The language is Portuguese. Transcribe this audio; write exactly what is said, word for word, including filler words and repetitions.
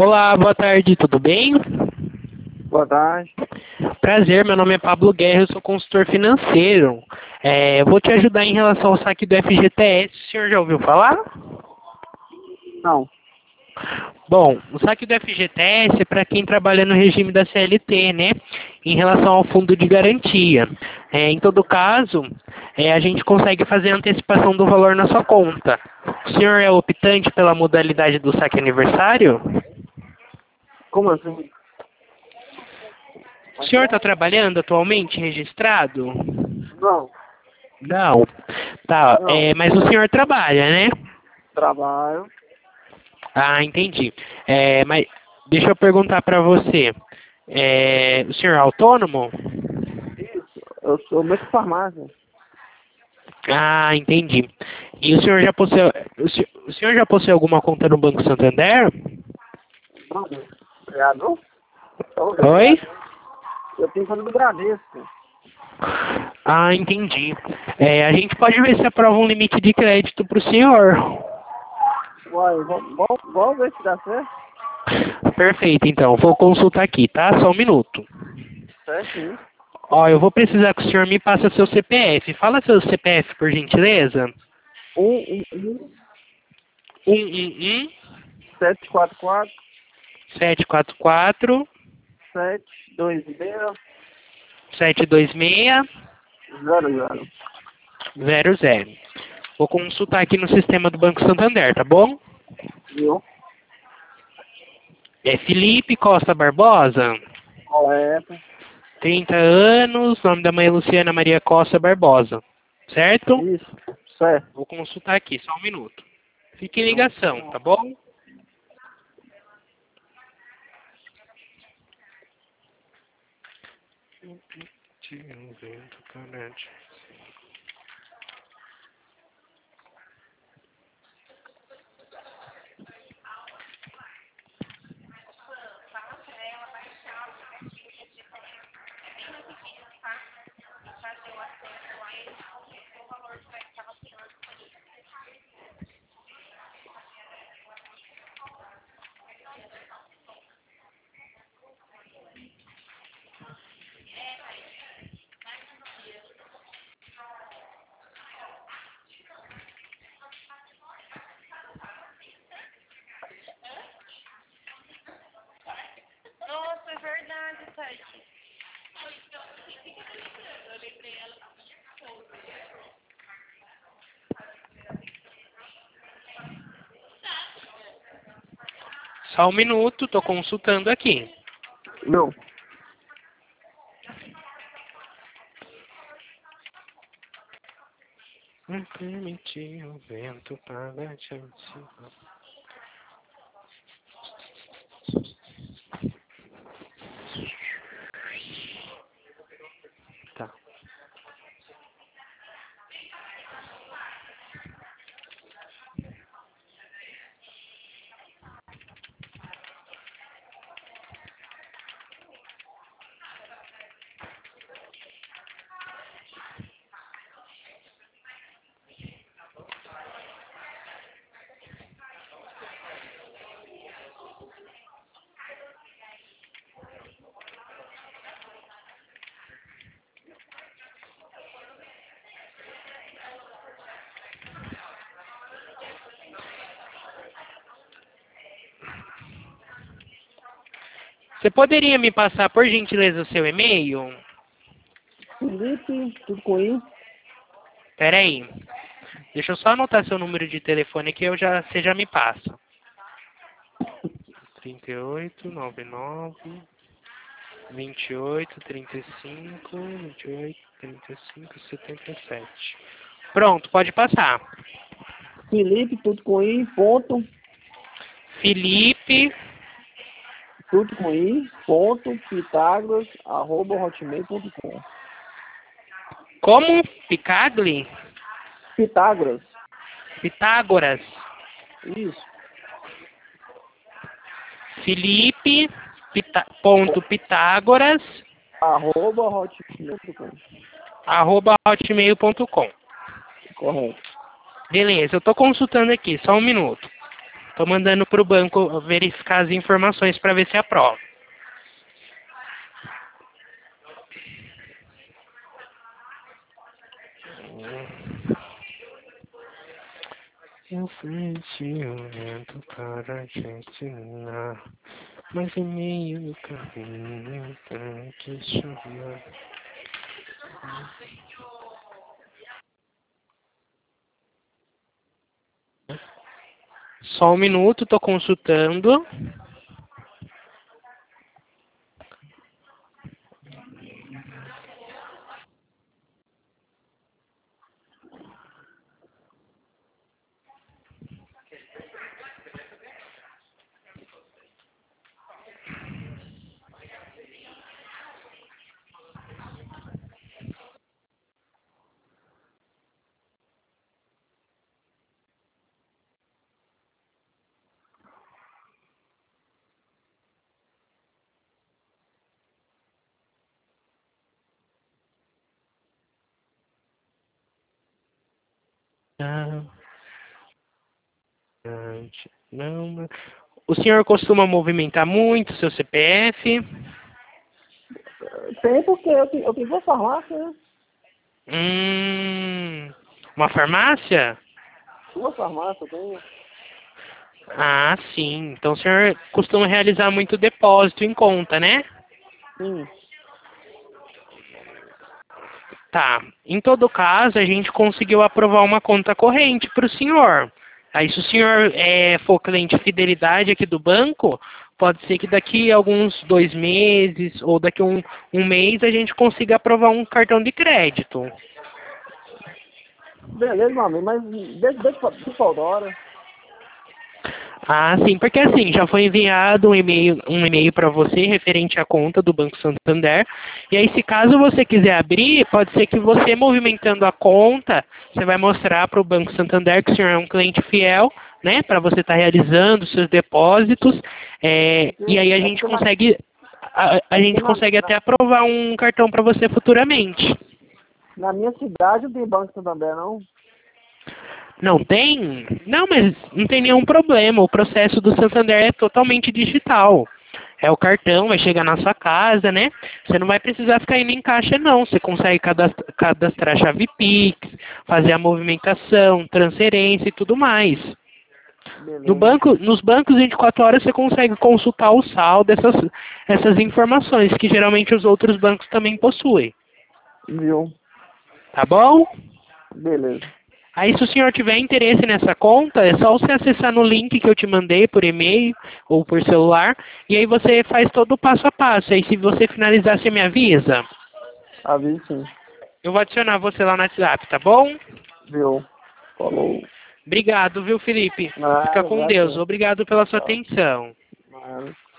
Olá, boa tarde, tudo bem? Boa tarde. Prazer, meu nome é Pablo Guerra, eu sou consultor financeiro. É, vou te ajudar em relação ao saque do F G T S, o senhor já ouviu falar? Não. Bom, o saque do F G T S é para quem trabalha no regime da C L T, né? Em relação ao fundo de garantia. É, em todo caso, é, a gente consegue fazer a antecipação do valor na sua conta. O senhor é optante pela modalidade do saque aniversário? Como assim? O senhor está trabalhando atualmente registrado? Não. Não. Tá, Não. é, mas o senhor trabalha, né? Trabalho. Ah, entendi. É, mas deixa eu perguntar para você. É, o senhor é autônomo? Isso. Eu sou médico de farmácia. Ah, entendi. E o senhor já possui, o senhor, o senhor já possui alguma conta no Banco Santander? Não. Obrigado. Oi? Eu tenho conta do Bradesco. Ah, entendi. É, a gente pode ver se aprova um limite de crédito para o senhor. Uai, vamos, vamos, vamos ver se dá certo. Perfeito, então. Vou consultar aqui, tá? Só um minuto. Certinho. Ó, eu vou precisar que o senhor me passe seu C P F. Fala seu C P F, por gentileza. Um, um, um, um um um, sete, quatro, quatro, sete quatro quatro, sete, dois, zero, sete dois seis, zero, zero. zero zero. Vou consultar aqui no sistema do Banco Santander, tá bom? Viu? É Felipe Costa Barbosa, Correto. trinta anos, nome da mãe é Luciana Maria Costa Barbosa, certo? Isso. Certo. Vou consultar aqui, só um minuto. Fique em ligação, tá bom? Nossa, é verdade, Tati. Só um minuto, tô consultando aqui. Não. Não permitir o vento para te antecipar. Tá. Você poderia me passar, por gentileza, o seu e-mail? Felipe, tudo com I? Pera aí. Deixa eu só anotar seu número de telefone que eu já, você já me passa. trinta e oito, noventa e nove, vinte e oito, trinta e cinco, vinte e oito, trinta e cinco, setenta e sete. Pronto, pode passar. Felipe, tudo com I, ponto, Felipe, tudo com I, ponto, Pitágoras, arroba, hotmail ponto com. como? Picagli? Pitágoras. Pitágoras. Isso. Felipe, pita, ponto Pitágoras, Arroba, hotmail ponto com. arroba hotmail ponto com. Correto. Beleza, eu tô consultando aqui, só um minuto. Tô mandando pro banco verificar as informações para ver se aprova. Eu frente o vento para te ensinar, mas em meio do caminho tem que chover. Só um minuto, tô consultando. Ah, não. O senhor costuma movimentar muito seu C P F? Tem porque eu tenho, eu tenho duas farmácias, né? Hum, uma farmácia? Duas farmácias eu tenho. Ah, sim. Então o senhor costuma realizar muito depósito em conta, né? Sim. Tá. Em todo caso, a gente conseguiu aprovar uma conta corrente para o senhor. Aí, se o senhor é, for cliente de fidelidade aqui do banco, pode ser que daqui a alguns dois meses ou daqui a um, um mês a gente consiga aprovar um cartão de crédito. Beleza, meu amigo, mas deixa, deixa, deixa pra hora. Ah, sim, porque assim, já foi enviado um e-mail, um e-mail para você referente à conta do Banco Santander. E aí, se caso você quiser abrir, pode ser que você movimentando a conta, você vai mostrar para o Banco Santander que o senhor é um cliente fiel, né? Para você estar realizando seus depósitos. É, e aí a É gente porque na, consegue, a, a é porque gente na, consegue na, até aprovar um cartão para você futuramente. na minha cidade não tem Banco Santander, não. Não tem? Não, mas não tem nenhum problema. O processo do Santander é totalmente digital. É o cartão, vai chegar na sua casa, né? Você não vai precisar ficar indo em caixa, não. Você consegue cadastrar, cadastrar chave Pix, fazer a movimentação, transferência e tudo mais. No Beleza. banco, nos bancos vinte e quatro horas você consegue consultar o saldo, essas, essas informações, que geralmente os outros bancos também possuem. Viu? Tá bom? Beleza. Aí, se o senhor tiver interesse nessa conta, é só você acessar no link que eu te mandei por e-mail ou por celular, e aí você faz todo o passo a passo. Aí, se você finalizar, você me avisa. Avise sim. Eu vou adicionar você lá no WhatsApp, tá bom? Viu? Falou. Obrigado, viu, Felipe? Fica Nada, com Deus. obrigado. Obrigado pela sua Tchau. atenção. Nada.